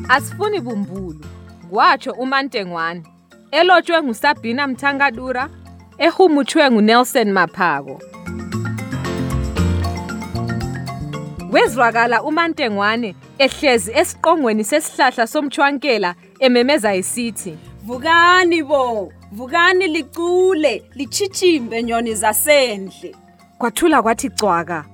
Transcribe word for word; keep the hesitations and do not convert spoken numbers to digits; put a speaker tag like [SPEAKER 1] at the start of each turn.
[SPEAKER 1] Asifuni bumbulu, kwatsho uMantengwane, elotshwe nguSabina Mthangadura, ehumuthwe nguNelson Maphako. Wezwakala uMantengwane ehlezi esiqongweni sesihlahla somchwankela ememeza isithi,
[SPEAKER 2] "Vukani bo, vukani licule, lichitshimbe nyoni zasendle."
[SPEAKER 1] Kwathula kwathi cwaka.